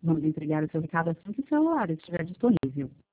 Vamos entregar o seu recado assim que o celular estiver disponível.